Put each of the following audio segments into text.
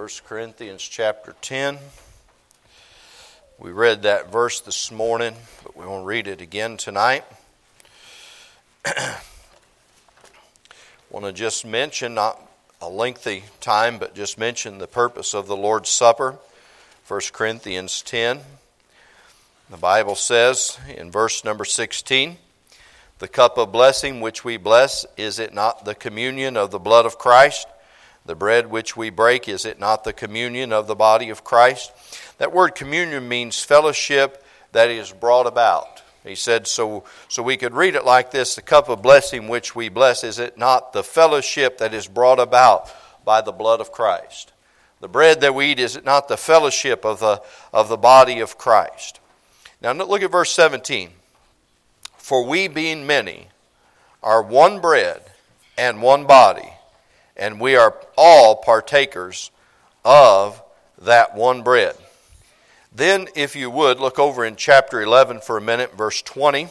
1 Corinthians chapter 10. We read that verse this morning, but we won't read it again tonight. I want to just mention, not a lengthy time, but just mention the purpose of the Lord's Supper. 1 Corinthians 10. The Bible says in verse number 16, "The cup of blessing which we bless, is it not the communion of the blood of Christ? The bread which we break, is it not the communion of the body of Christ?" That word communion means fellowship that is brought about. He said, so we could read it like this: the cup of blessing which we bless, is it not the fellowship that is brought about by the blood of Christ? The bread that we eat, is it not the fellowship of the body of Christ? Now look at verse 17. "For we being many are one bread and one body, and we are all partakers of that one bread." Then, if you would, look over in chapter 11 for a minute, verse 20.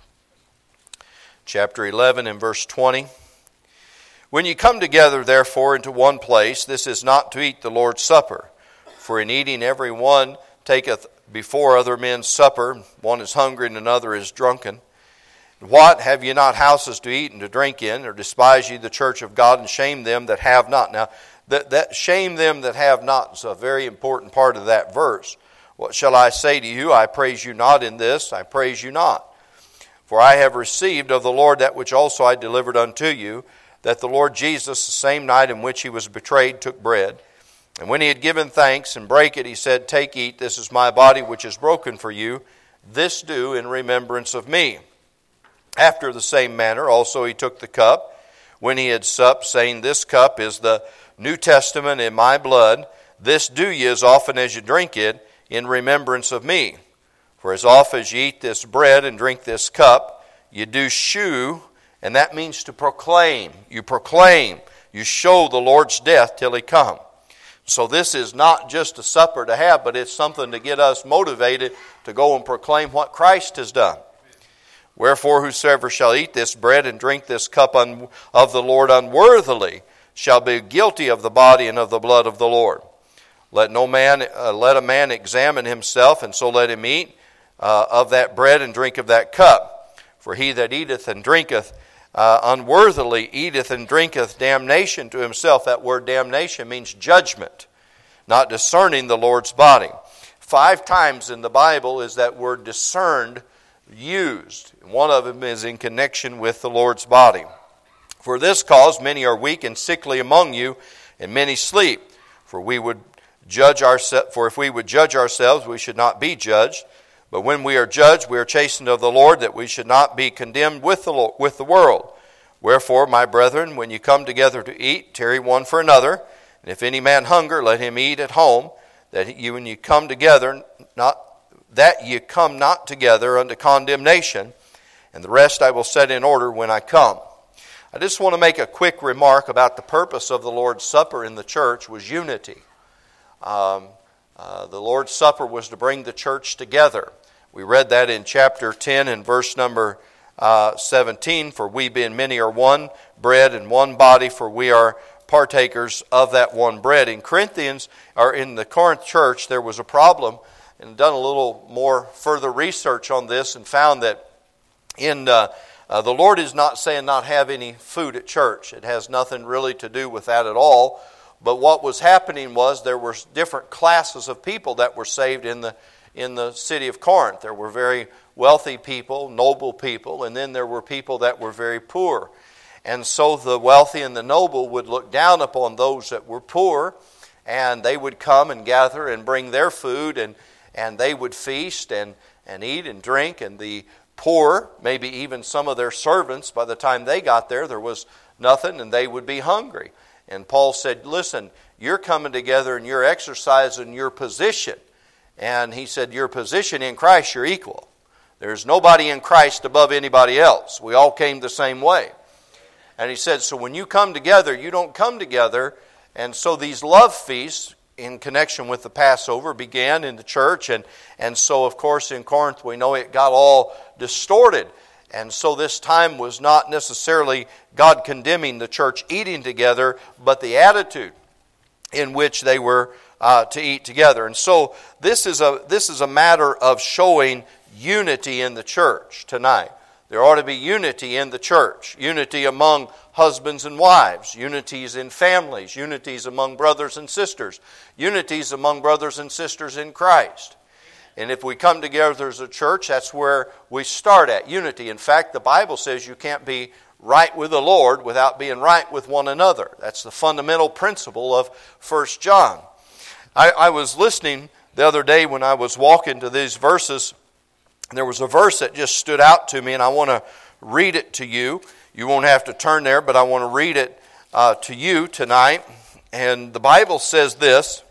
Chapter 11 and verse 20. "When you come together, therefore, into one place, this is not to eat the Lord's Supper. For in eating every one taketh before other men's supper. One is hungry and another is drunken. What, have ye not houses to eat and to drink in? Or despise ye the church of God, and shame them that have not?" Now, that shame them that have not is a very important part of that verse. "What shall I say to you? I praise you not in this, I praise you not. For I have received of the Lord that which also I delivered unto you, that the Lord Jesus, the same night in which he was betrayed, took bread. And when he had given thanks and brake it, he said, Take, eat, this is my body which is broken for you. This do in remembrance of me. After the same manner also he took the cup, when he had supped, saying, This cup is the New Testament in my blood. This do ye as often as you drink it, in remembrance of me. For as often as ye eat this bread and drink this cup, you do shew," and that means to proclaim. You proclaim, you show the Lord's death till he come. So this is not just a supper to have, but it's something to get us motivated to go and proclaim what Christ has done. "Wherefore whosoever shall eat this bread and drink this cup of the Lord unworthily shall be guilty of the body and of the blood of the Lord. Let a man examine himself, and so let him eat of that bread and drink of that cup. For he that eateth and drinketh unworthily eateth and drinketh damnation to himself." That word damnation means judgment, not discerning the Lord's body. 5 times in the Bible is that word discerned used. One of them is in connection with the Lord's body. "For this cause many are weak and sickly among you, and many sleep. For if we would judge ourselves, we should not be judged. But when we are judged, we are chastened of the Lord, that we should not be condemned with the world. Wherefore, my brethren, when you come together to eat, tarry one for another. And if any man hunger, let him eat at home, that you, when you come together, come not together unto condemnation. And the rest I will set in order when I come." I just want to make a quick remark about the purpose of the Lord's Supper in the church was unity. The Lord's Supper was to bring the church together. We read that in chapter 10 and verse number 17. "For we being many are one bread and one body, for we are partakers of that one bread." In the Corinth church, there was a problem, and done a little more further research on this, and found that the Lord is not saying not have any food at church. It has nothing really to do with that at all. But what was happening was there were different classes of people that were saved in the city of Corinth. There were very wealthy people, noble people, and then there were people that were very poor. And so the wealthy and the noble would look down upon those that were poor, and they would come and gather and bring their food, and they would feast and eat and drink. And the poor, maybe even some of their servants, by the time they got there was nothing, and they would be hungry. And Paul said, listen, you're coming together and you're exercising your position. And he said, your position in Christ, you're equal. There's nobody in Christ above anybody else. We all came the same way. And he said, so when you come together, you don't come together. And so these love feasts in connection with the Passover began in the church. And so, of course, in Corinth, we know it got all distorted. And so this time was not necessarily God condemning the church eating together, but the attitude. in which they were to eat together. And so this is a matter of showing unity in the church tonight. There ought to be unity in the church, unity among husbands and wives, unities in families, unities among brothers and sisters, unities among brothers and sisters in Christ. And if we come together as a church, that's where we start at, unity. In fact, the Bible says you can't be right with the Lord without being right with one another. That's the fundamental principle of 1 John. I was listening the other day when I was walking to these verses. There was a verse that just stood out to me, and I want to read it to you. You won't have to turn there, but I want to read it to you tonight. And the Bible says this,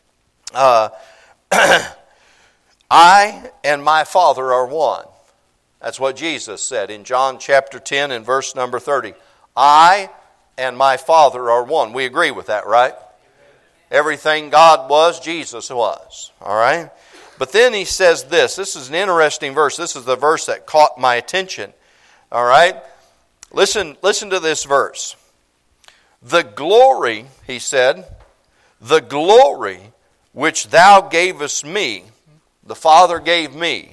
I and my Father are one. That's what Jesus said in John chapter 10 and verse number 30. I and my Father are one. We agree with that, right? Everything God was, Jesus was. All right? But then he says this. This is an interesting verse. This is the verse that caught my attention. All right? Listen to this verse. The glory, he said, the glory which thou gavest me, the Father gave me,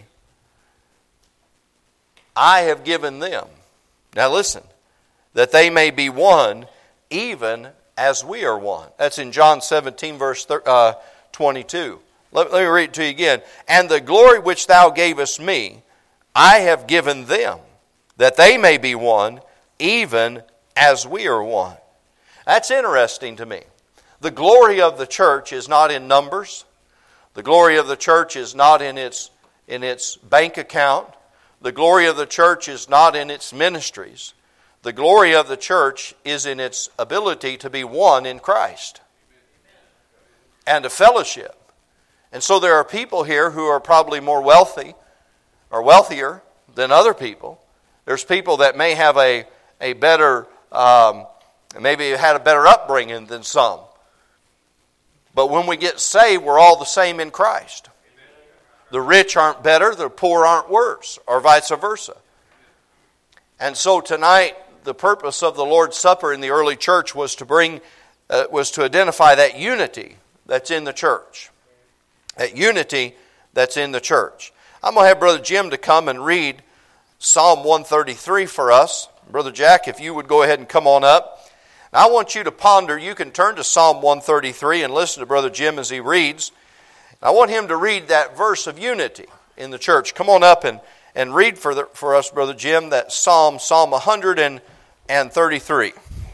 I have given them. Now listen, that they may be one, even as we are one. That's in John 17, verse 22. Let me read it to you again. And the glory which thou gavest me, I have given them, that they may be one, even as we are one. That's interesting to me. The glory of the church is not in numbers. The glory of the church is not in its bank account. The glory of the church is not in its ministries. The glory of the church is in its ability to be one in Christ and a fellowship. And so there are people here who are probably more wealthy or wealthier than other people. There's people that may have a better, maybe had a better upbringing than some. But when we get saved, we're all the same in Christ. The rich aren't better, the poor aren't worse, or vice versa. And so tonight, the purpose of the Lord's Supper in the early church was to identify that unity that's in the church. That unity that's in the church. I'm going to have Brother Jim to come and read Psalm 133 for us. Brother Jack, if you would go ahead and come on up. Now, I want you to ponder. You can turn to Psalm 133 and listen to Brother Jim as he reads. I want him to read that verse of unity in the church. Come on up and read for us, Brother Jim, that Psalm 133.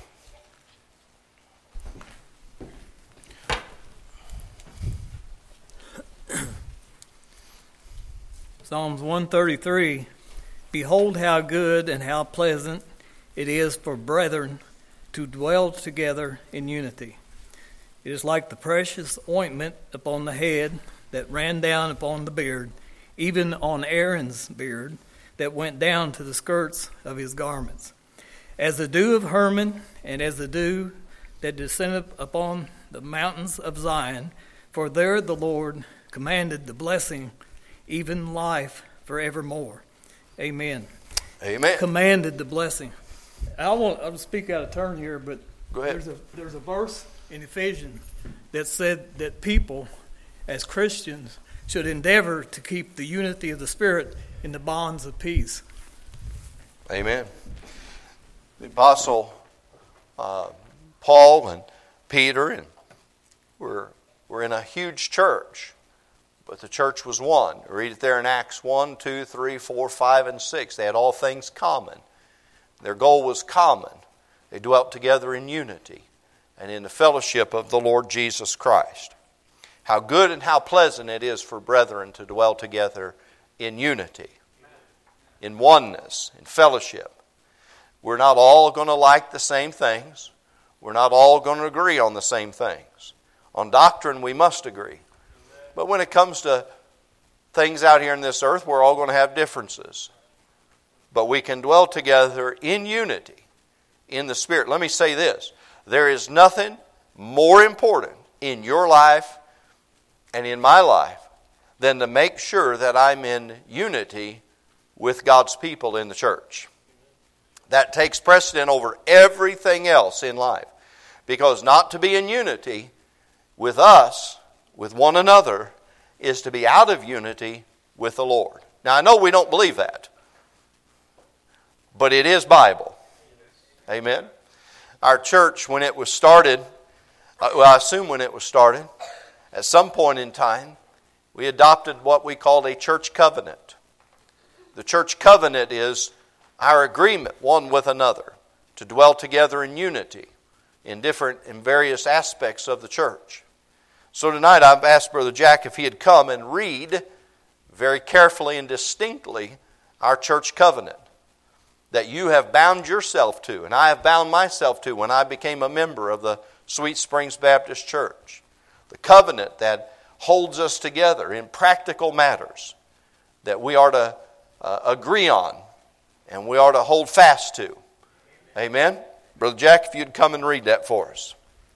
Psalms 133, Behold how good and how pleasant it is for brethren to dwell together in unity. It is like the precious ointment upon the head that ran down upon the beard, even on Aaron's beard, that went down to the skirts of his garments. As the dew of Hermon, and as the dew that descendeth upon the mountains of Zion, for there the Lord commanded the blessing, even life forevermore. Amen. Amen. Commanded the blessing. I'll speak out of turn here, but go ahead. There's a verse in Ephesians that said that people, as Christians, should endeavor to keep the unity of the Spirit in the bonds of peace. Amen. The Apostle Paul and Peter and were in a huge church, but the church was one. Read it there in Acts 1, 2, 3, 4, 5, and 6. They had all things common. Their goal was common. They dwelt together in unity and in the fellowship of the Lord Jesus Christ. How good and how pleasant it is for brethren to dwell together in unity, in oneness, in fellowship. We're not all going to like the same things. We're not all going to agree on the same things. On doctrine, we must agree. But when it comes to things out here in this earth, we're all going to have differences. But we can dwell together in unity, in the Spirit. Let me say this. There is nothing more important in your life and in my life than to make sure that I'm in unity with God's people in the church. That takes precedent over everything else in life. Because not to be in unity with us, with one another, is to be out of unity with the Lord. Now, I know we don't believe that, but it is Bible. Amen? Our church, when it was started, I assume when it was started, at some point in time, we adopted what we called a church covenant. The church covenant is our agreement one with another to dwell together in unity in various aspects of the church. So tonight I've asked Brother Jack if he had come and read very carefully and distinctly our church covenant that you have bound yourself to, and I have bound myself to when I became a member of the Sweet Springs Baptist Church. The covenant that holds us together in practical matters that we are to agree on and we are to hold fast to. Amen? Brother Jack, if you'd come and read that for us.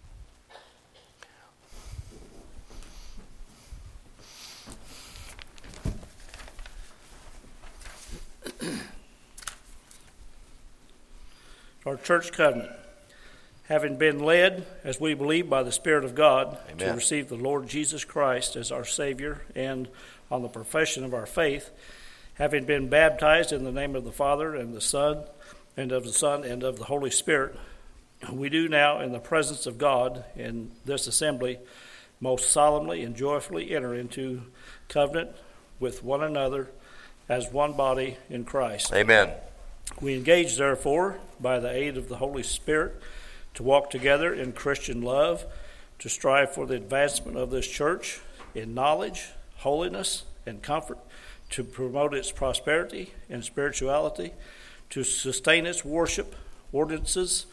Our church covenant. Having been led, as we believe, by the Spirit of God, Amen, to receive the Lord Jesus Christ as our Savior, and on the profession of our faith, having been baptized in the name of the Father and the Son, and of the Holy Spirit, we do now, in the presence of God in this assembly, most solemnly and joyfully enter into covenant with one another as one body in Christ. Amen. We engage, therefore, by the aid of the Holy Spirit, to walk together in Christian love, to strive for the advancement of this church in knowledge, holiness, and comfort, to promote its prosperity and spirituality, to sustain its worship, ordinances,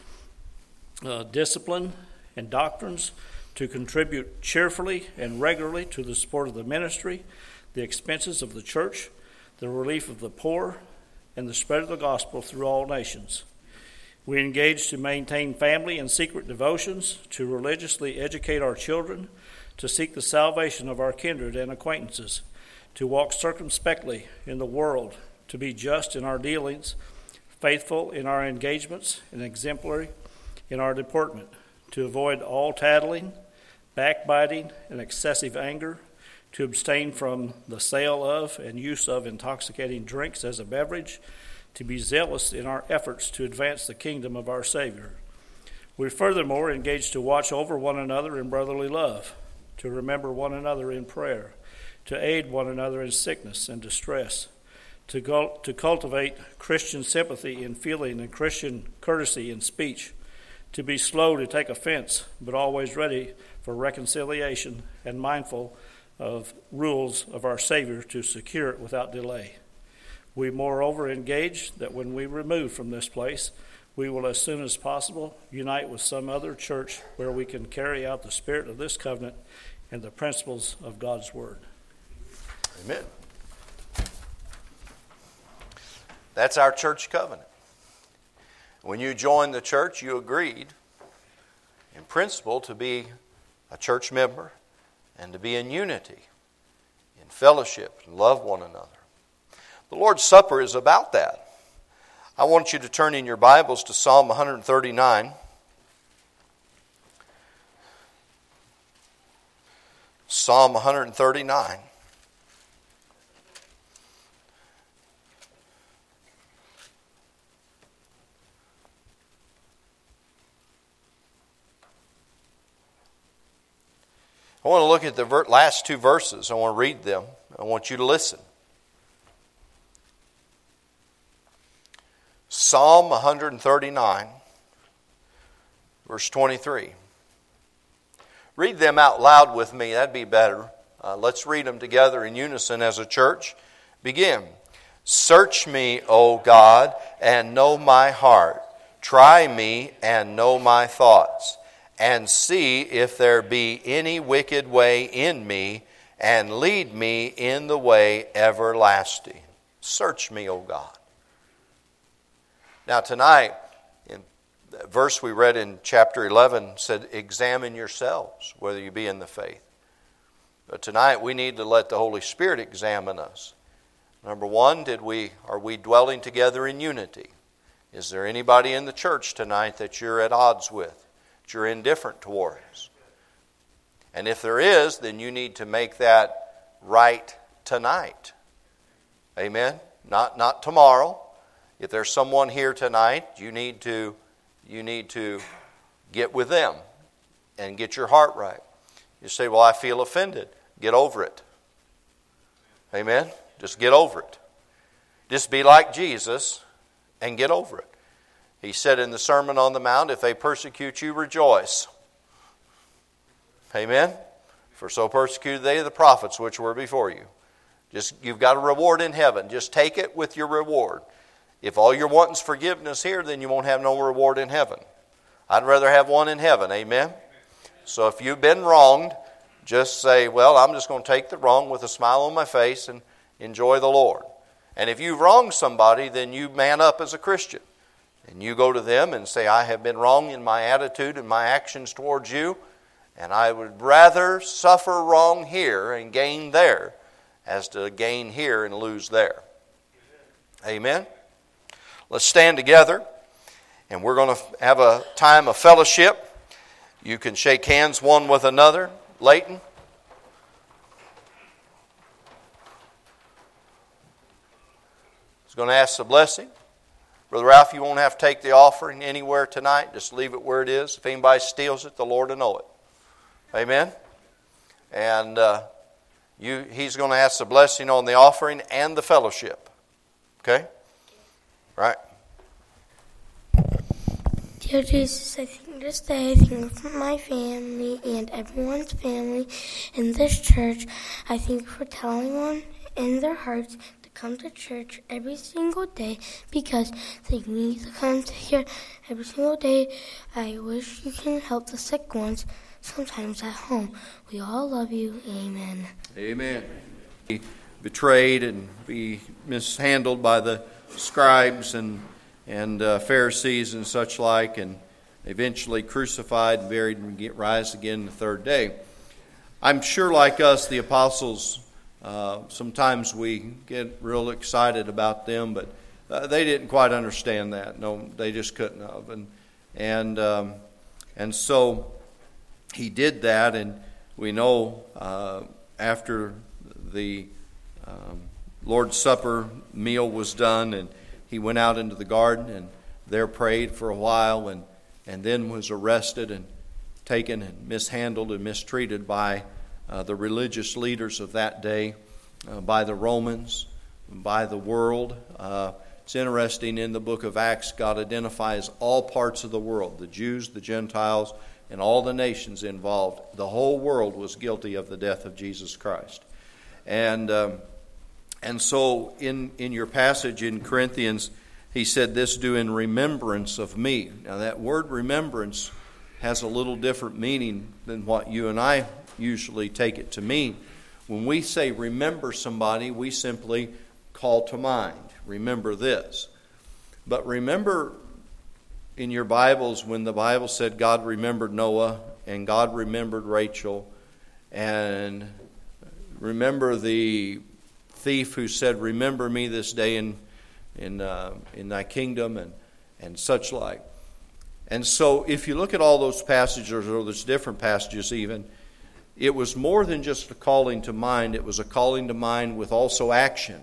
discipline, and doctrines, to contribute cheerfully and regularly to the support of the ministry, the expenses of the church, the relief of the poor, and the spread of the gospel through all nations. We engage to maintain family and secret devotions, to religiously educate our children, to seek the salvation of our kindred and acquaintances, to walk circumspectly in the world, to be just in our dealings, faithful in our engagements, and exemplary in our deportment, to avoid all tattling, backbiting, and excessive anger, to abstain from the sale of and use of intoxicating drinks as a beverage, to be zealous in our efforts to advance the kingdom of our Savior. We furthermore engage to watch over one another in brotherly love, to remember one another in prayer, to aid one another in sickness and distress, to cultivate Christian sympathy in feeling and Christian courtesy in speech, to be slow to take offense, but always ready for reconciliation and mindful of rules of our Savior to secure it without delay. We moreover engage that when we remove from this place, we will as soon as possible unite with some other church where we can carry out the spirit of this covenant and the principles of God's Word. Amen. That's our church covenant. When you joined the church, you agreed in principle to be a church member and to be in unity, in fellowship, and love one another. The Lord's Supper is about that. I want you to turn in your Bibles to Psalm 139. Psalm 139. I want to look at the last two verses. I want to read them. I want you to listen. Psalm 139, verse 23. Read them out loud with me. That'd be better. Let's read them together in unison as a church. Begin. Search me, O God, and know my heart. Try me and know my thoughts. And see if there be any wicked way in me, and lead me in the way everlasting. Search me, O God. Now tonight, in the verse we read in chapter 11 said, examine yourselves, whether you be in the faith. But tonight we need to let the Holy Spirit examine us. Number one, are we dwelling together in unity? Is there anybody in the church tonight that you're at odds with? You're indifferent towards? And if there is, then you need to make that right tonight. Amen? Not tomorrow. If there's someone here tonight, you need to get with them and get your heart right. You say, well, I feel offended. Get over it. Amen? Just get over it. Just be like Jesus and get over it. He said in the Sermon on the Mount, if they persecute you, rejoice. Amen? For so persecuted they the prophets which were before you. You've got a reward in heaven. Just take it with your reward. If all you're wanting is forgiveness here, then you won't have no reward in heaven. I'd rather have one in heaven. Amen? So if you've been wronged, just say, well, I'm just going to take the wrong with a smile on my face and enjoy the Lord. And if you've wronged somebody, then you man up as a Christian. And you go to them and say, I have been wrong in my attitude and my actions towards you, and I would rather suffer wrong here and gain there as to gain here and lose there. Amen? Let's stand together, and we're going to have a time of fellowship. You can shake hands one with another. Leighton? I was going to ask the blessing. Brother Ralph, you won't have to take the offering anywhere tonight. Just leave it where it is. If anybody steals it, the Lord will know it. Amen? And he's going to ask the blessing on the offering and the fellowship. Okay? Right. Dear Jesus, I thank you this day. I thank you for my family and everyone's family in this church. I thank you for telling one in their hearts to come to church every single day because they need to come to here every single day. I wish you can help the sick ones sometimes at home. We all love you. Amen. Amen. Be betrayed and be mishandled by the scribes and Pharisees and such like, and eventually crucified and buried and rise again the third day. I'm sure, like us, the apostles, sometimes we get real excited about them, but they didn't quite understand that. No, they just couldn't have. And so he did that, and we know after the Lord's Supper meal was done, and he went out into the garden and there prayed for a while, and then was arrested and taken and mishandled and mistreated by the religious leaders of that day, by the Romans, by the world. It's interesting, in the book of Acts, God identifies all parts of the world, the Jews, the Gentiles, and all the nations involved. The whole world was guilty of the death of Jesus Christ. And so in your passage in Corinthians, he said, this do in remembrance of me. Now that word remembrance has a little different meaning than what you and I usually take it to mean. When we say remember somebody, we simply call to mind. Remember this. But remember in your Bibles when the Bible said God remembered Noah and God remembered Rachel, and remember the thief who said, remember me this day in thy kingdom, and such like. And so if you look at all those passages, or there's different passages even, it was more than just a calling to mind. It was a calling to mind with also action.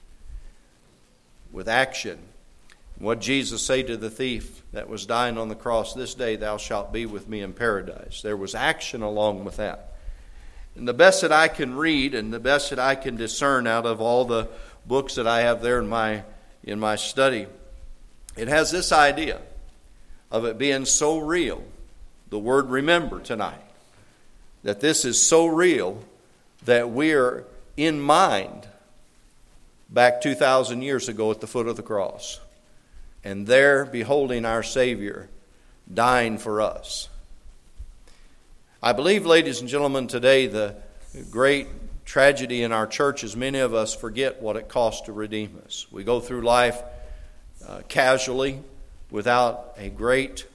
With action. What Jesus said to the thief that was dying on the cross, this day thou shalt be with me in paradise. There was action along with that. And the best that I can read and the best that I can discern out of all the books that I have there in my study, it has this idea of it being so real, the word remember tonight, that this is so real that we're in mind back 2,000 years ago at the foot of the cross, and there beholding our Savior dying for us. I believe, ladies and gentlemen, today the great tragedy in our church is many of us forget what it cost to redeem us. We go through life casually without a great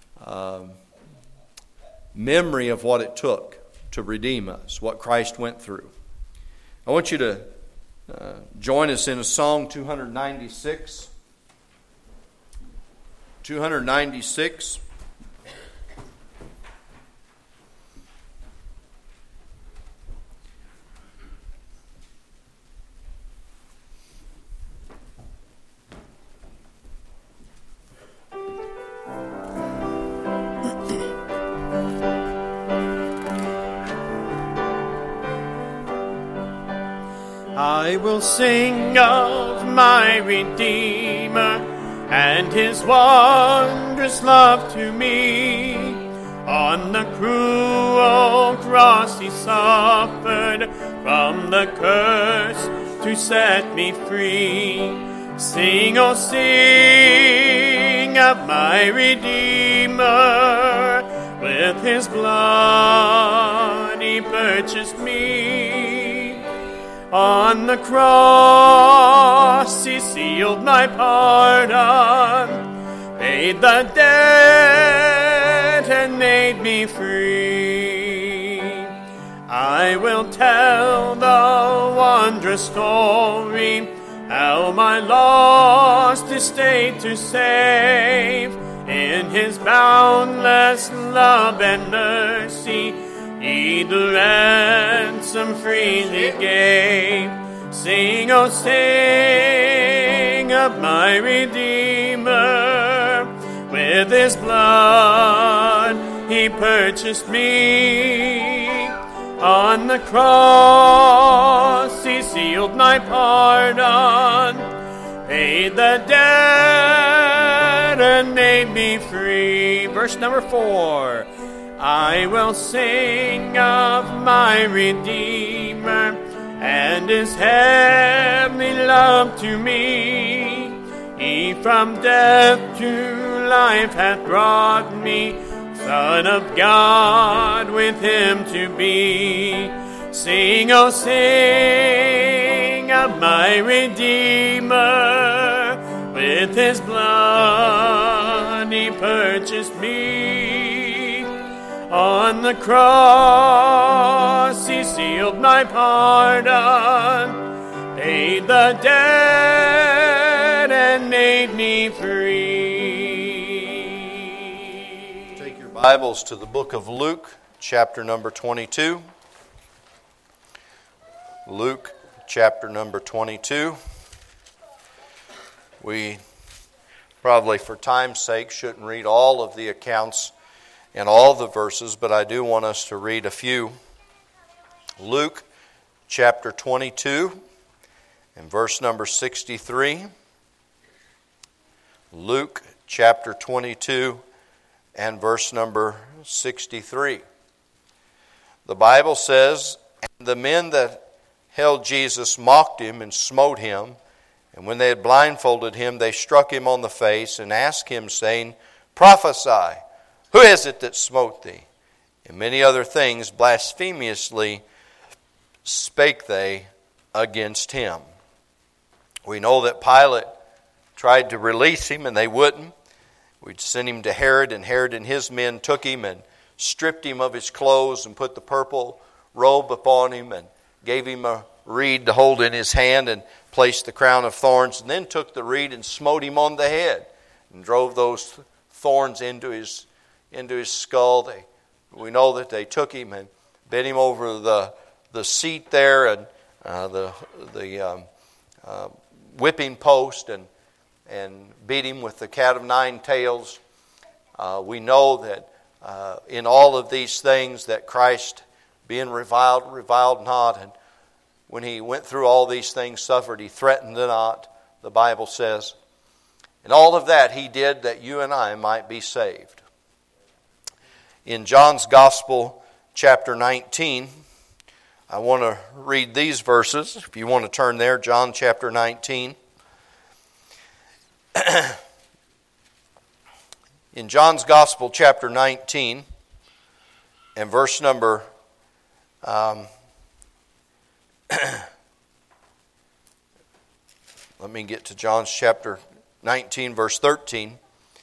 memory of what it took to redeem us, what Christ went through. I want you to join us in a song 296. 296. I will sing of my Redeemer and his wondrous love to me. On the cruel cross he suffered from the curse to set me free. Sing, oh sing of my Redeemer. With his blood he purchased me. On the cross he sealed my pardon, paid the debt and made me free. I will tell the wondrous story, how my lost estate to save. In his boundless love and mercy, he the ransom freely gave. Sing, oh sing of my Redeemer. With his blood he purchased me. On the cross he sealed my pardon, paid the debt and made me free. Verse number 4. I will sing of my Redeemer and his heavenly love to me. He from death to life hath brought me, Son of God with him to be. Sing, oh sing of my Redeemer. With his blood he purchased me. On the cross he sealed my pardon, paid the debt and made me free. Take your Bibles to the book of Luke, chapter number 22. Luke, chapter number 22. We probably, for time's sake, shouldn't read all of the accounts and all the verses, but I do want us to read a few. Luke, chapter 22, and verse number 63. Luke, chapter 22, and verse number 63. The Bible says, "And the men that held Jesus mocked him and smote him. And when they had blindfolded him, they struck him on the face and asked him, saying, Prophesy, who is it that smote thee? And many other things blasphemously spake they against him." We know that Pilate tried to release him, and they wouldn't. We'd send him to Herod, and Herod and his men took him and stripped him of his clothes and put the purple robe upon him and gave him a reed to hold in his hand and placed the crown of thorns, and then took the reed and smote him on the head and drove those thorns into his skull. We know that they took him and bent him over the seat there and the whipping post and beat him with the cat of nine tails. We know that in all of these things that Christ, being reviled not, and when he went through all these things, suffered, he threatened not, the Bible says. And all of that he did that you and I might be saved. In John's Gospel, chapter 19, I want to read these verses. If you want to turn there, John chapter 19. In John's Gospel, chapter 19, and verse number let me get to John's chapter 19, verse 13.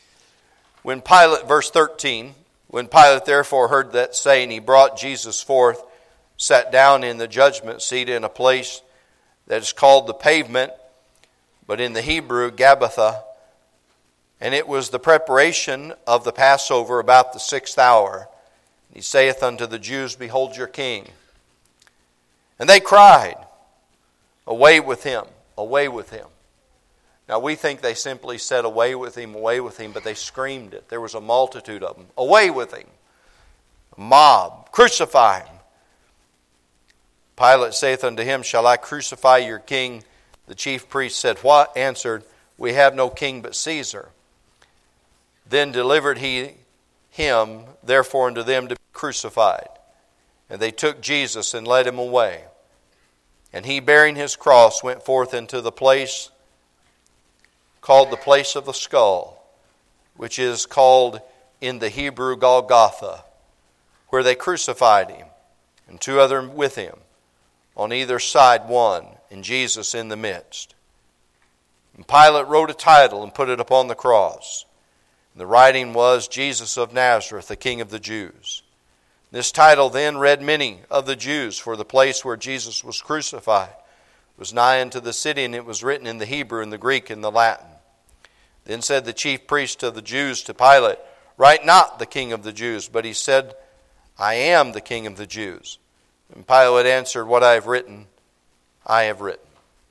Verse 13, when Pilate therefore heard that saying, he brought Jesus forth, sat down in the judgment seat in a place that is called the Pavement, but in the Hebrew, Gabbatha. And it was the preparation of the Passover about the 6th hour. He saith unto the Jews, Behold your king. And they cried, Away with him, away with him. Now we think they simply said, away with him, but they screamed it. There was a multitude of them. Away with him. A mob, crucify him. Pilate saith unto him, Shall I crucify your king? The chief priest said, What? Answered, We have no king but Caesar. Then delivered he him therefore unto them to be crucified. And they took Jesus and led him away. And he, bearing his cross, went forth into the place called the place of the skull, which is called in the Hebrew Golgotha, where they crucified him, and two other with him, on either side one, and Jesus in the midst. And Pilate wrote a title and put it upon the cross. And the writing was, Jesus of Nazareth, the King of the Jews. This title then read many of the Jews, for the place where Jesus was crucified was nigh unto the city, and it was written in the Hebrew and the Greek and the Latin. Then said the chief priest of the Jews to Pilate, Write not the King of the Jews, but he said, I am the King of the Jews. And Pilate answered, What I have written, I have written.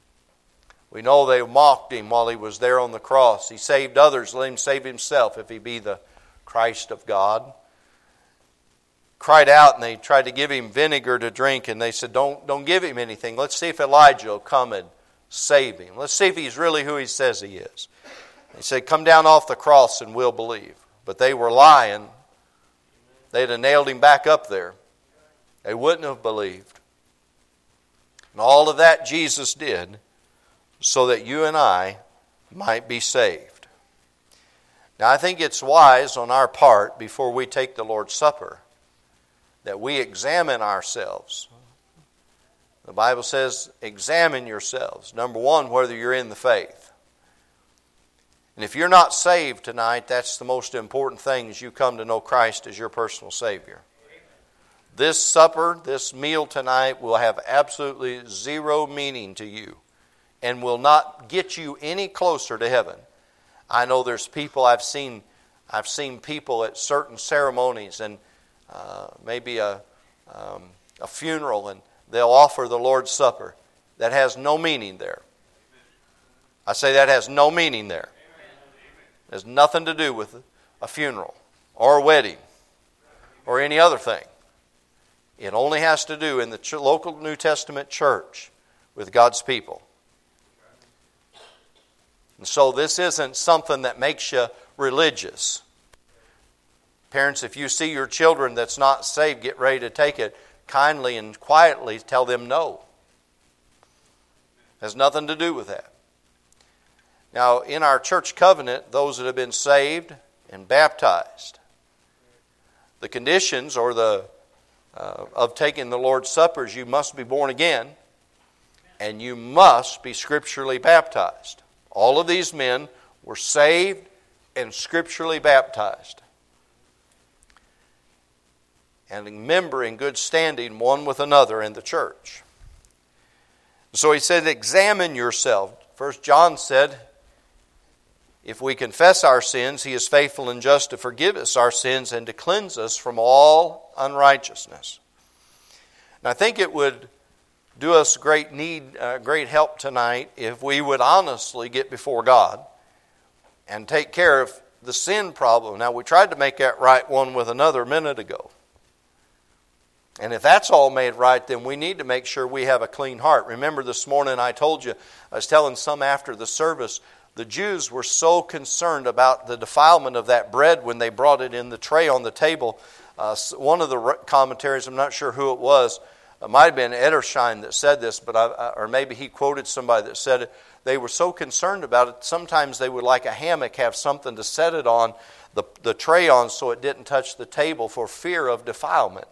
We know they mocked him while he was there on the cross. He saved others, let him save himself if he be the Christ of God. Cried out, and they tried to give him vinegar to drink, and they said, Don't give him anything. Let's see if Elijah will come and save him. Let's see if he's really who he says he is. He said, Come down off the cross and we'll believe. But they were lying. They'd have nailed him back up there. They wouldn't have believed. And all of that Jesus did so that you and I might be saved. Now I think it's wise on our part, before we take the Lord's Supper, that we examine ourselves. The Bible says, examine yourselves. Number one, whether you're in the faith. And if you're not saved tonight, that's the most important thing, is you come to know Christ as your personal Savior. This supper, this meal tonight will have absolutely zero meaning to you and will not get you any closer to heaven. I know there's people, I've seen people at certain ceremonies and maybe a funeral, and they'll offer the Lord's Supper. That has no meaning there. I say that has no meaning there. It has nothing to do with a funeral or a wedding or any other thing. It only has to do in the local New Testament church with God's people. And so this isn't something that makes you religious. Parents, if you see your children that's not saved get ready to take it, kindly and quietly tell them no. It has nothing to do with that. Now, in our church covenant, those that have been saved and baptized, the conditions or of taking the Lord's Supper is you must be born again and you must be scripturally baptized. All of these men were saved and scripturally baptized, and a member in good standing one with another in the church. So he said, examine yourself. 1 John said, if we confess our sins, he is faithful and just to forgive us our sins and to cleanse us from all unrighteousness. And I think it would do us great help tonight if we would honestly get before God and take care of the sin problem. Now, we tried to make that right one with another a minute ago. And if that's all made right, then we need to make sure we have a clean heart. Remember this morning I told you, I was telling some after the service, the Jews were so concerned about the defilement of that bread when they brought it in the tray on the table. One of the commentaries, I'm not sure who it was, it might have been Edersheim that said this, but or maybe he quoted somebody that said it. They were so concerned about it, sometimes they would, like a hammock, have something to set it on, the tray on, so it didn't touch the table for fear of defilement.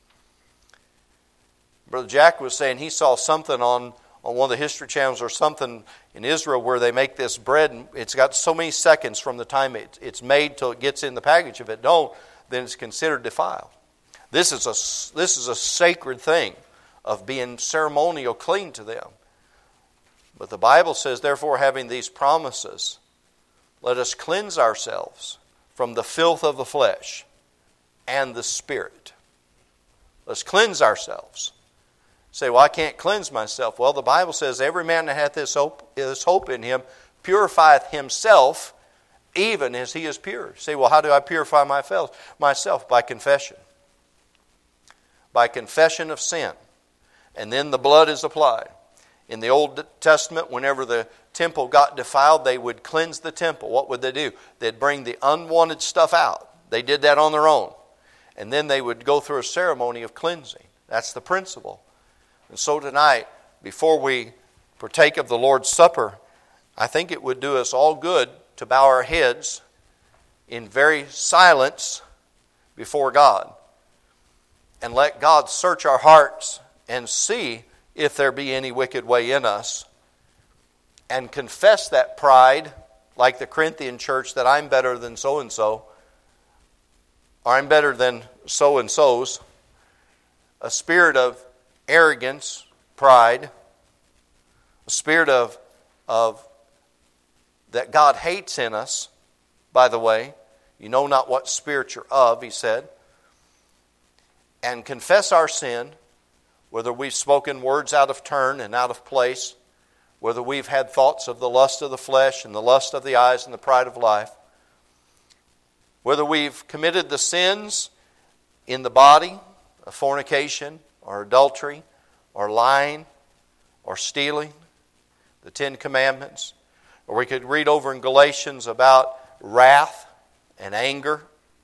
Brother Jack was saying he saw something on one of the History Channels or something in Israel where they make this bread, and it's got so many seconds from the time it's made till it gets in the package. If it don't, then it's considered defiled. This is a sacred thing of being ceremonial clean to them. But the Bible says, therefore, having these promises, let us cleanse ourselves from the filth of the flesh and the spirit. Let's cleanse ourselves. Say, well, I can't cleanse myself. Well, the Bible says, every man that hath this hope in him purifieth himself even as he is pure. Say, well, how do I purify myself? By confession. By confession of sin. and then the blood is applied. In the Old Testament, whenever the temple got defiled, they would cleanse the temple. What would they do? They'd bring the unwanted stuff out. They did that on their own. And then they would go through a ceremony of cleansing. That's the principle. And so tonight, before we partake of the Lord's Supper, I think it would do us all good to bow our heads in very silence before God and let God search our hearts and see if there be any wicked way in us, and confess that pride, like the Corinthian church, that I'm better than so-and-so, or I'm better than so-and-so's, a spirit of arrogance, pride, a spirit of that God hates in us, by the way. You know not what spirit you're of, he said. And confess our sin, whether we've spoken words out of turn and out of place, whether we've had thoughts of the lust of the flesh and the lust of the eyes and the pride of life, whether we've committed the sins in the body of fornication or adultery or lying or stealing, the 10 Commandments. Or we could read over in Galatians about wrath and anger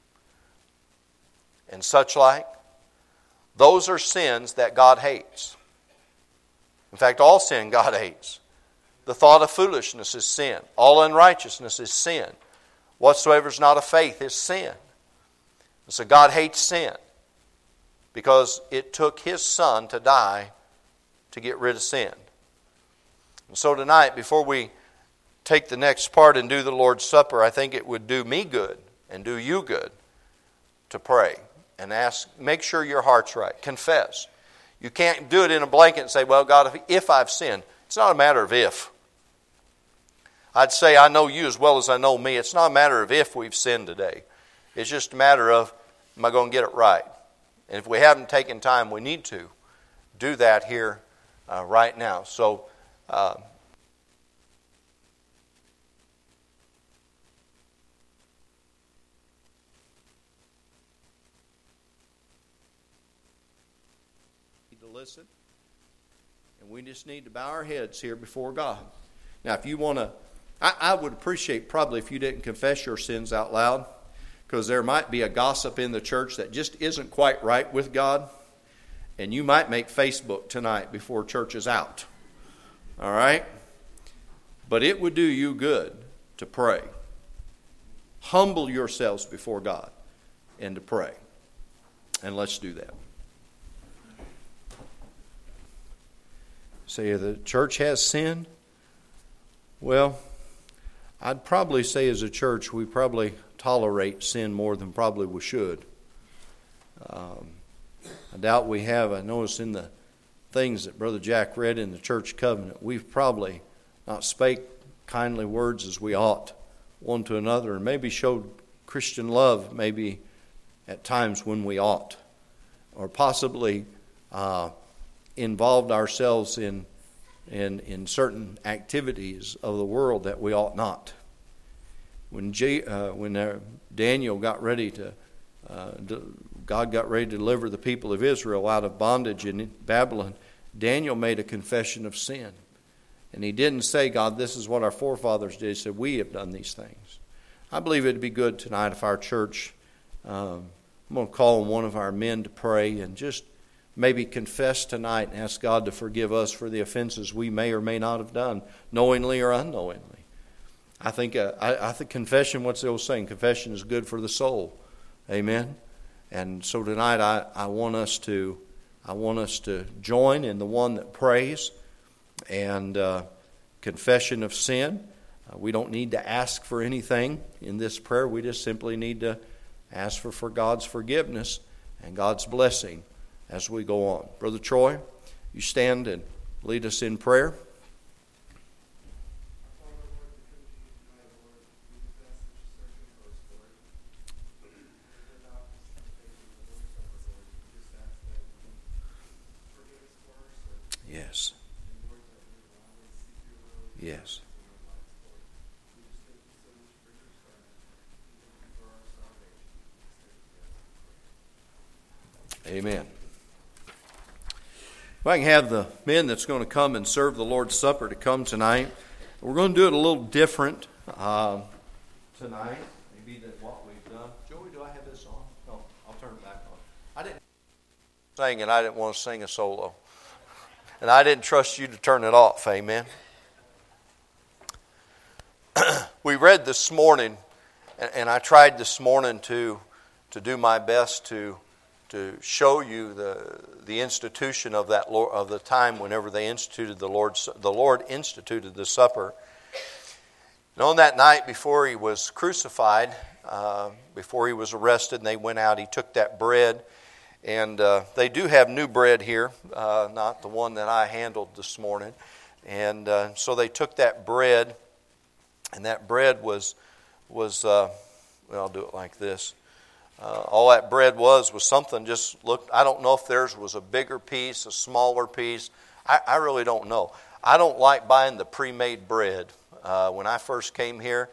and such like. Those are sins that God hates. In fact, all sin God hates. The thought of foolishness is sin. All unrighteousness is sin. Whatsoever is not of faith is sin. And so God hates sin because it took His Son to die to get rid of sin. And so tonight, before we take the next part and do the Lord's Supper, I think it would do me good and do you good to pray and ask, make sure your heart's right. Confess. You can't do it in a blanket and say, well, God, if I've sinned. It's not a matter of if. I'd say I know you as well as I know me. It's not a matter of if we've sinned today. It's just a matter of, am I going to get it right? And if we haven't taken time, we need to do that here right now. So, listen, and we just need to bow our heads here before God. Now, if you want to, I would appreciate probably if you didn't confess your sins out loud, because there might be a gossip in the church that just isn't quite right with God, and you might make Facebook tonight before church is out. All right? But it would do you good to pray. Humble yourselves before God and to pray. And let's do that. Say the church has sin? Well, I'd probably say as a church we probably tolerate sin more than probably we should. I doubt we have. I noticed in the things that Brother Jack read in the church covenant, we've probably not spake kindly words as we ought one to another, and maybe showed Christian love maybe at times when we ought, or possibly involved ourselves in certain activities of the world that we ought not. When Daniel got ready to, God got ready to deliver the people of Israel out of bondage in Babylon, Daniel made a confession of sin. And he didn't say, God, this is what our forefathers did. He said, we have done these things. I believe it would be good tonight if our church, I'm going to call on one of our men to pray and just maybe confess tonight and ask God to forgive us for the offenses we may or may not have done, knowingly or unknowingly. I think confession, what's the old saying? Confession is good for the soul. Amen? And so tonight I want us to join in the one that prays and confession of sin. We don't need to ask for anything in this prayer. We just simply need to ask for God's forgiveness and God's blessing as we go on. Brother Troy, you stand and lead us in prayer. Yes. Yes. Amen. If I can have the men that's going to come and serve the Lord's Supper to come tonight. We're going to do it a little different tonight. Maybe than what we've done. Joey, do I have this on? No, I'll turn it back on. I didn't sing, and I didn't want to sing a solo. And I didn't trust you to turn it off, amen? We read this morning, and I tried this morning to do my best to show you the institution of that of the time whenever they instituted the Lord instituted the supper. And on that night before he was crucified, before he was arrested, and they went out, he took that bread, and they do have new bread here, not the one that I handled this morning. And so they took that bread, and that bread was well, I'll do it like this. All that bread was something just looked, I don't know if theirs was a bigger piece, a smaller piece. I really don't know. I don't like buying the pre-made bread. When I first came here,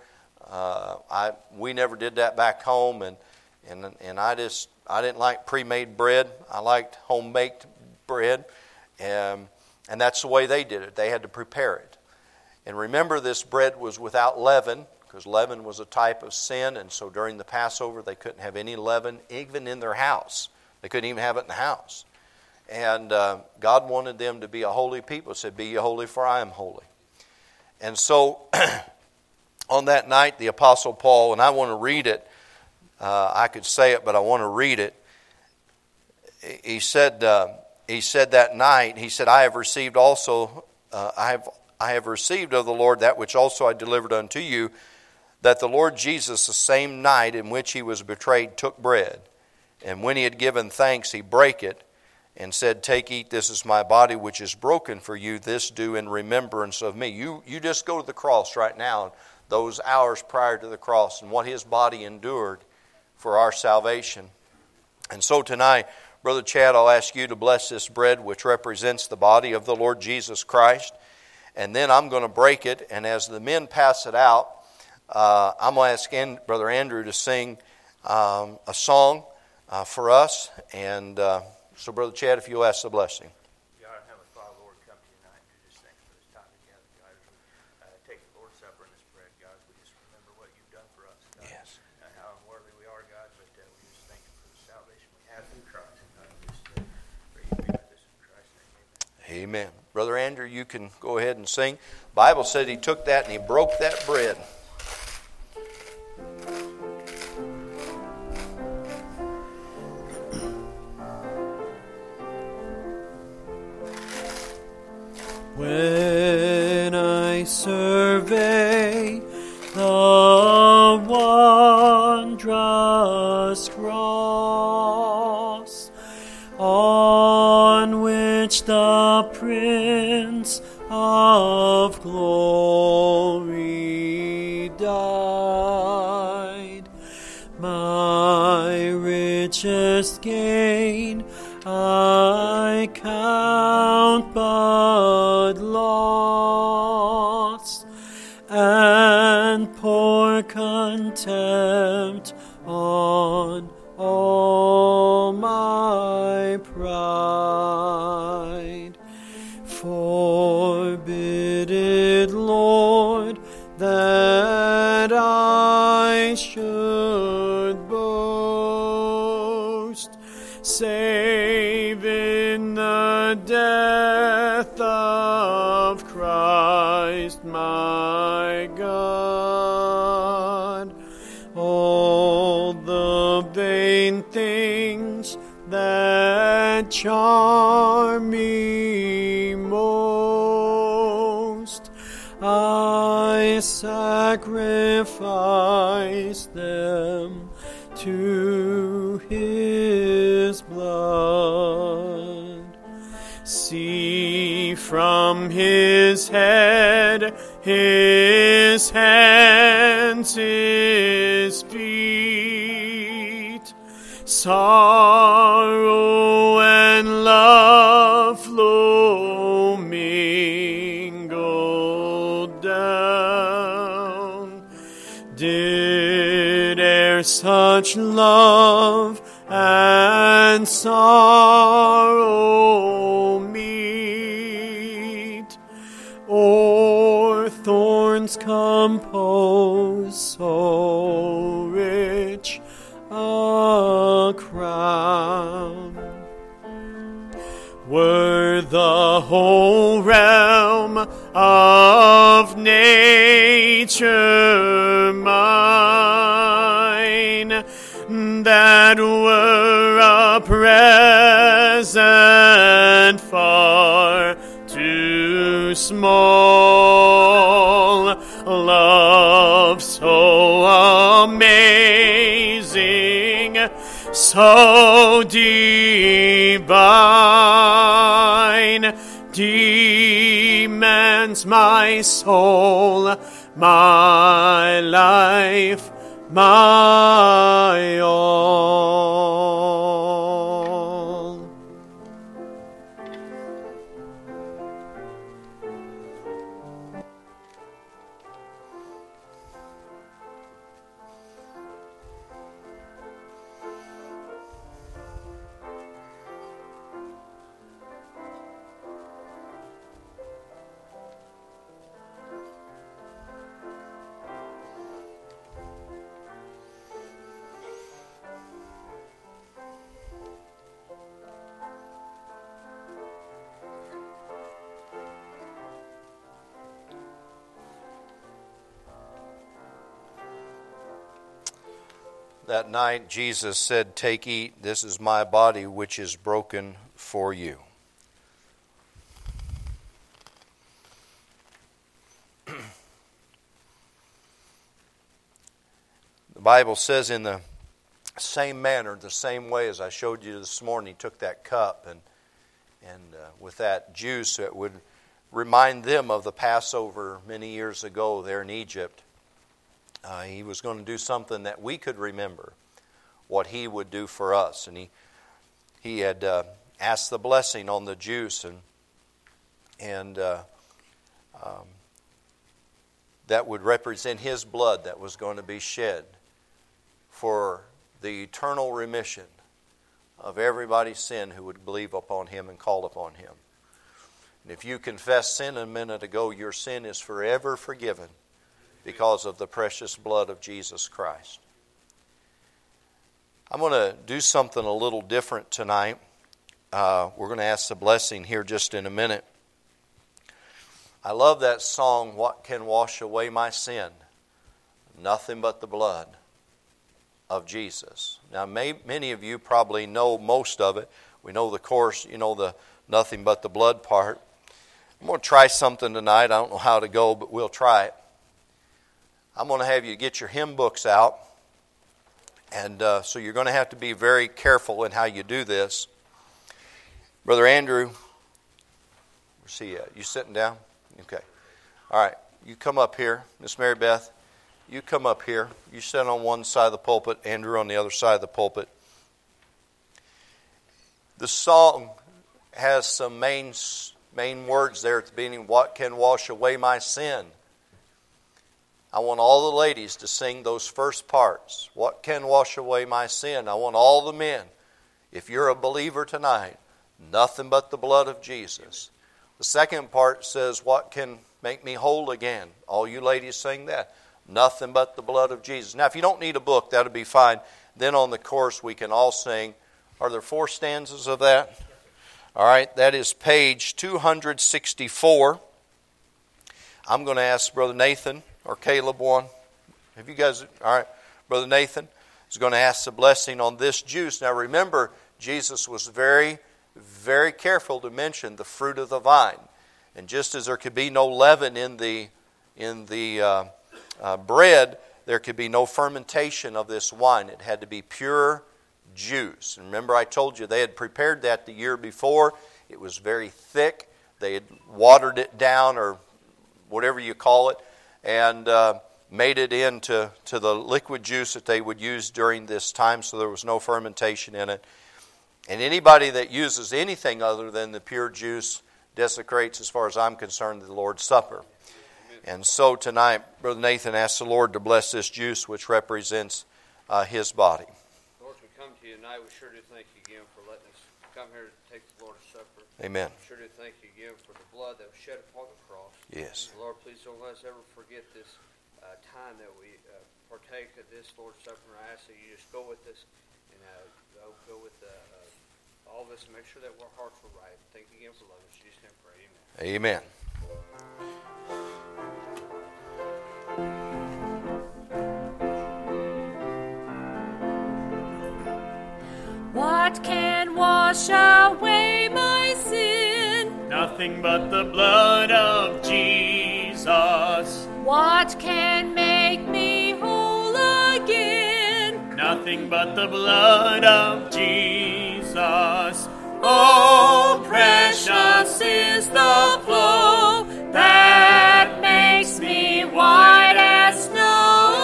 we never did that back home, and I didn't like pre-made bread. I liked home-baked bread, and that's the way they did it. They had to prepare it. And remember, this bread was without leaven, because leaven was a type of sin, and so during the Passover they couldn't have any leaven, even in their house. They couldn't even have it in the house. And God wanted them to be a holy people. He said, "Be ye holy, for I am holy." And so on that night, the Apostle Paul, and I want to read it. I could say it, but I want to read it. He said that night, he said, I have received also, I have received of the Lord that which also I delivered unto you, that the Lord Jesus, the same night in which he was betrayed, took bread. And when he had given thanks, he brake it, and said, Take, eat, this is my body which is broken for you. This do in remembrance of me. You just go to the cross right now, those hours prior to the cross, and what his body endured for our salvation. And so tonight, Brother Chad, I'll ask you to bless this bread which represents the body of the Lord Jesus Christ. And then I'm going to break it, and as the men pass it out, I'm going to ask Brother Andrew to sing a song for us. And so, Brother Chad, if you'll ask the blessing. God, Heavenly Father, Lord, come to you tonight and do just thank you for this time together, God. As we take the Lord's Supper and this bread, God, we just remember what you've done for us, God. Yes. And how unworthy we are, God, but we just thank you for the salvation we have through Christ. God, we just pray you be with us in Christ's name. Amen. Brother Andrew, you can go ahead and sing. The Bible said he took that and he broke that bread. When I survey the wondrous cross on which the Prince of Glory died, my richest gain I count but loss, and pour contempt on all my pride. Forbid it, Lord, that I should boast, save in the death of Christ my God. All the vain things that charm me most, I sacrifice them to his blood. See from his head, his hands, his feet, sorrow and love flow mingled down. Did e'er such much love and sorrow meet, o'er thorns compose so rich a crown. Were the whole realm of nature mine, that were a present far too small, love so amazing, so divine, demands my soul, my life, my all. That night Jesus said, "Take, eat, this is my body which is broken for you." The Bible says in the same manner, the same way as I showed you this morning, he took that cup and with that juice that would remind them of the Passover many years ago there in Egypt. He was going to do something that we could remember, what he would do for us. And he had asked the blessing on the juice, and that would represent his blood that was going to be shed for the eternal remission of everybody's sin who would believe upon him and call upon him. And if you confessed sin a minute ago, your sin is forever forgiven because of the precious blood of Jesus Christ. I'm going to do something a little different tonight. We're going to ask the blessing here just in a minute. I love that song, "What Can Wash Away My Sin? Nothing but the blood of Jesus." Now, many of you probably know most of it. We know the chorus, you know the nothing but the blood part. I'm going to try something tonight. I don't know how to go, but we'll try it. I'm going to have you get your hymn books out. And so you're going to have to be very careful in how you do this. Brother Andrew, where's he at? You sitting down? Okay. All right. You come up here. Miss Mary Beth, you come up here. You sit on one side of the pulpit. Andrew on the other side of the pulpit. The song has some main words there at the beginning. What can wash away my sin? I want all the ladies to sing those first parts. What can wash away my sin? I want all the men. If you're a believer tonight, nothing but the blood of Jesus. The second part says, what can make me whole again? All you ladies sing that. Nothing but the blood of Jesus. Now, if you don't need a book, that'll be fine. Then on the chorus, we can all sing. Are there 4 stanzas of that? All right, that is page 264. I'm going to ask Brother Nathan or Caleb one. Have you guys, all right, Brother Nathan is going to ask the blessing on this juice. Now remember, Jesus was very, very careful to mention the fruit of the vine. And just as there could be no leaven in the bread, there could be no fermentation of this wine. It had to be pure juice. And remember, I told you they had prepared that the year before. It was very thick. They had watered it down, or whatever you call it, and made it into the liquid juice that they would use during this time, so there was no fermentation in it. And anybody that uses anything other than the pure juice desecrates, as far as I'm concerned, the Lord's Supper. And so tonight, Brother Nathan asked the Lord to bless this juice, which represents His body. Lord, as we come to you tonight, we sure do thank you again for letting us come here to take the Lord's Supper. Amen. We sure do thank you again for the blood that was shed upon the cross. Yes. Lord, please don't let us ever forget this time that we partake of this Lord's Supper. And I ask that you just go with us and go with all of us and make sure that our hearts were right. Thank you again for loving us. In Jesus' name, pray. Amen. Amen. What can wash away my sin? Nothing but the blood of Jesus. What can make me whole again? Nothing but the blood of Jesus. Oh, precious is the flow that makes me white as snow.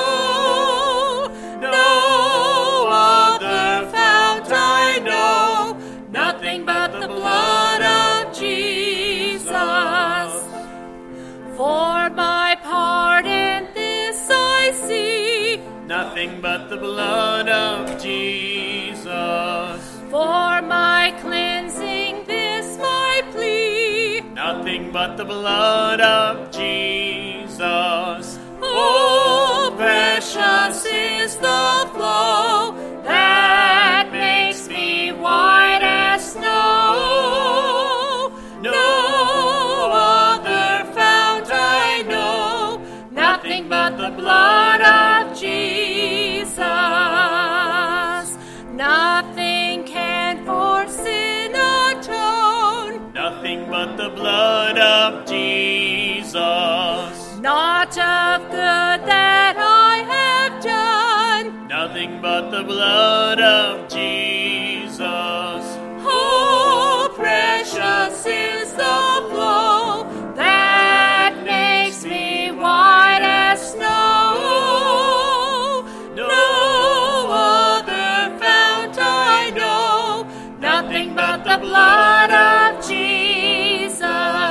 No other fount I know, nothing but the blood of Jesus. For my pardon this I see, Nothing but the blood of Jesus. for my cleansing this my plea. Nothing but the blood of Jesus. Oh, precious is the flow that makes me white as snow. No other fount I know, nothing but the blood of Jesus. Nothing can for sin atone, Nothing but the blood of Jesus. not of good that I have done. Nothing but the blood of Jesus. Oh, precious is the flow that makes me white as snow. No other fount I know, nothing but the blood of Jesus.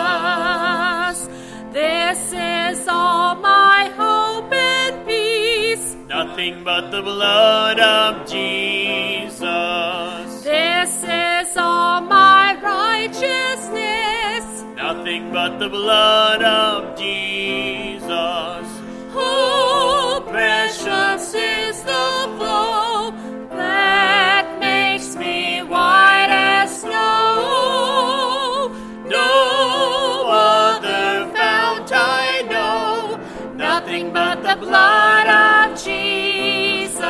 This is all my hope and peace. Nothing but the blood of Jesus. This is all my righteousness. Nothing but the blood of Jesus. Oh, precious is the flow that makes me white as snow. No other fount I know, nothing but the blood of Jesus.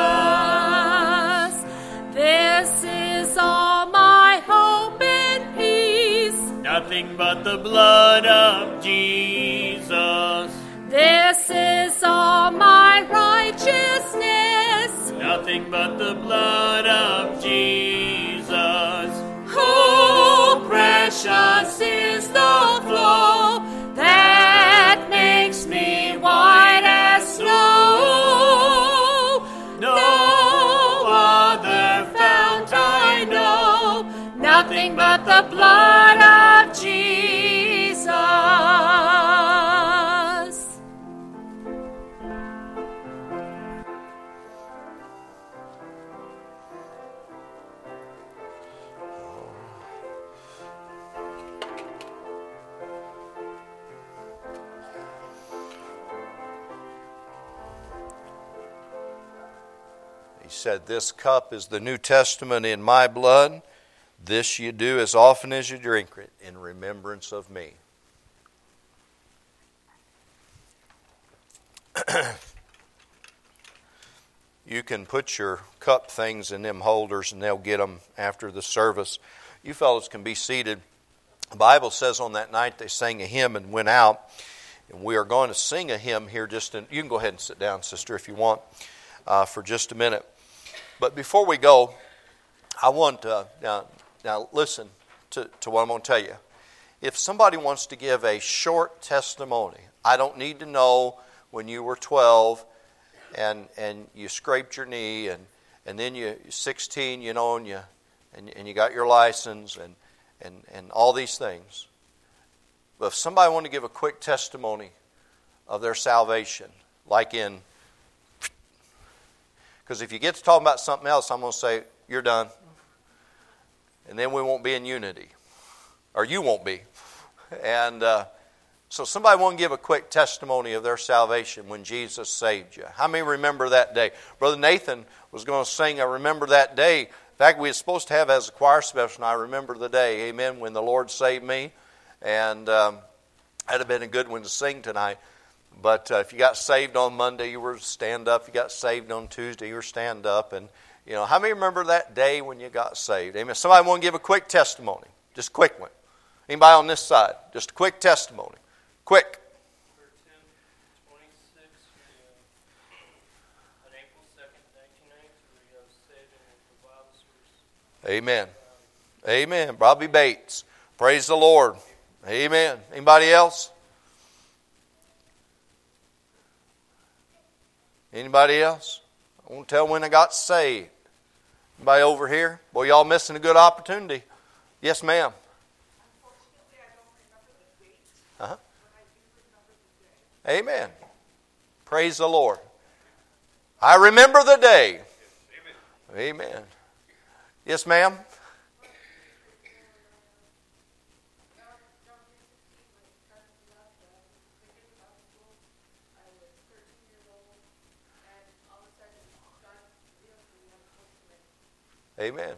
This is all my hope and peace. Nothing but the blood of Jesus. This is all my righteousness. Nothing but the blood of Jesus. Oh, precious is the flow that makes me white as snow. No other fount I know, nothing but the blood of Jesus. He said, "This cup is the New Testament in my blood. This you do as often as you drink it in remembrance of me." You can put your cup things in them holders and they'll get them after the service. You fellows can be seated. The Bible says on that night they sang a hymn and went out. And we are going to sing a hymn here you can go ahead and sit down, sister, if you want, for just a minute. But before we go, I want now listen to what I'm going to tell you. If somebody wants to give a short testimony, I don't need to know when you were 12 and you scraped your knee and then you're 16, and you got your license and all these things. But if somebody wanted to give a quick testimony of their salvation, like in, Because if you get to talking about something else, I'm going to say, you're done. And then we won't be in unity. Or you won't be. And so somebody want to give a quick testimony of their salvation when Jesus saved you. How many remember that day? Brother Nathan was going to sing, I remember that day. In fact, we were supposed to have as a choir special, and I remember the day, amen, when the Lord saved me. And that'd have been a good one to sing tonight. But if you got saved on Monday, you were stand up. If you got saved on Tuesday, you were stand up. And, you know, how many remember that day when you got saved? Amen. Somebody want to give a quick testimony? Just a quick one. Anybody on this side? Just a quick testimony. Quick. Amen. Amen. Bobby Bates. Praise the Lord. Amen. Anybody else? Anybody else? I won't tell when I got saved. Anybody over here? Boy, y'all missing a good opportunity. Yes, ma'am. Uh-huh. Amen. Praise the Lord. I remember the day. Amen. Yes, ma'am. Amen.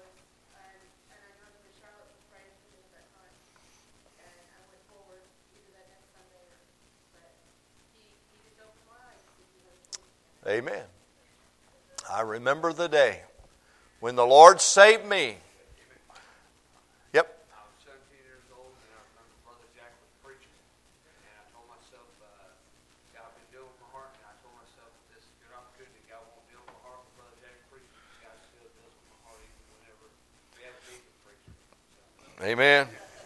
Amen. I remember the day when the Lord saved me. Yep. I was 17 years old, and I remember Brother Jack was preaching. And I told myself, God been dealing with my heart, and I told myself, this is a good opportunity. God won't deal with my heart when Brother Jack preaches. God still deals with my heart even whenever we have a deacon preaching. So. Amen.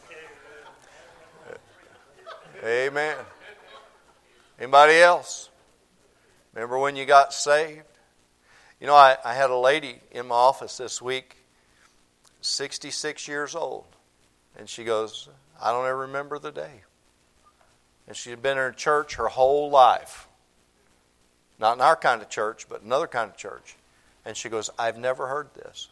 Amen. Anybody else? Remember when you got saved? You know, I had a lady in my office this week, 66 years old. And she goes, I don't ever remember the day. And she had been in church her whole life. Not in our kind of church, but another kind of church. And she goes, I've never heard this.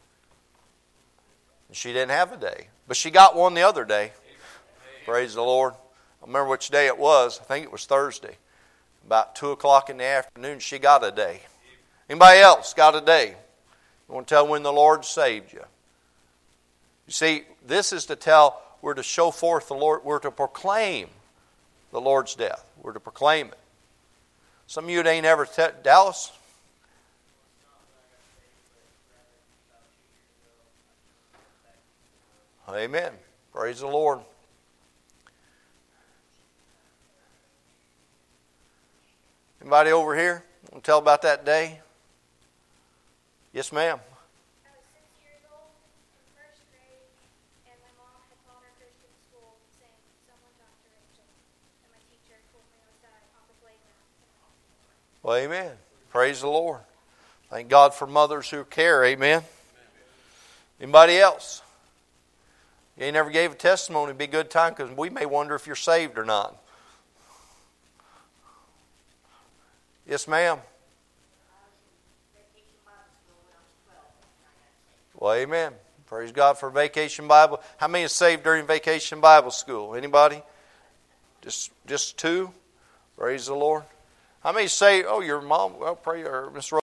And she didn't have a day. But she got one the other day. Praise the Lord. I don't remember which day it was. I think it was Thursday. About 2 o'clock in the afternoon, she got a day. Anybody else got a day? You want to tell when the Lord saved you? You see, this is to tell, we're to show forth the Lord, we're to proclaim the Lord's death. We're to proclaim it. Some of you that ain't ever Dallas? Amen. Praise the Lord. Anybody over here want to tell about that day? Yes, ma'am. I was 6 years old in first grade, and my mom had called our Christian school saying someone talked to Rachel, and my teacher pulled me outside on the playground. Well, amen. Praise the Lord. Thank God for mothers who care. Amen. Anybody else? You ain't never gave a testimony. It'd be a good time because we may wonder if you're saved or not. Yes, ma'am. Well, amen. Praise God for Vacation Bible. How many is saved during Vacation Bible School? Anybody? Just two? Praise the Lord. How many say, oh, your mom, well, pray, or Miss Rose.